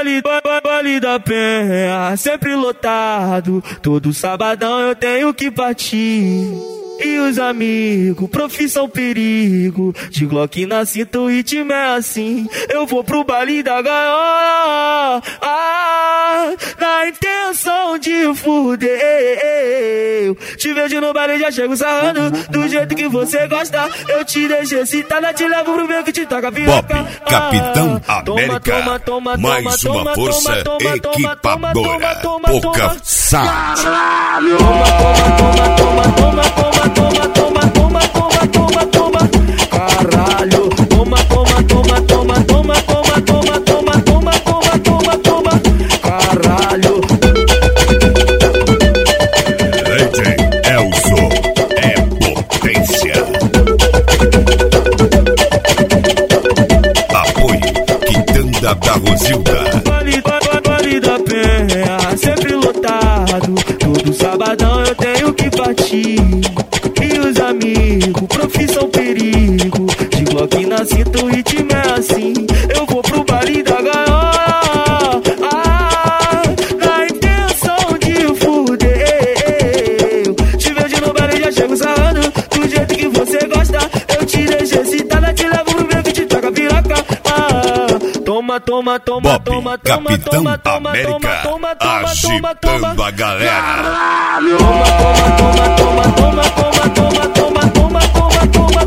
Baile da Penha, sempre lotado. Todo sabadão eu tenho que partir. E os amigos, profissão perigo. De Glock na cinta, o ritmo é assim. Eu vou pro baile da gaiola, na intenção de fuder. Te vejo no baile, já chego sarrando. Do jeito que você gosta, eu te deixo excitada. Te levo pro meio que te toca piroca. Bob, Capitão América, mais uma força equipadora. Pouca Sá. Caralho, toma, caralho. DJ Elzo é potência. Apoio Quitanda da Rosilda. Baile da Penha, sempre lotado. Todo sabadão eu tenho que partir. E os amigos, profissão perigo. De Glock na cinta, o ritmo é assim. Eu vou pro baile da gaiola, na intenção de fuder. Te vejo no baile, já chego sarrando. Do jeito que você gosta, eu te deixo excitada. Te levo no meio que te toca piroca. Toma, Bob, Capitão América, agitando a galera. Toma.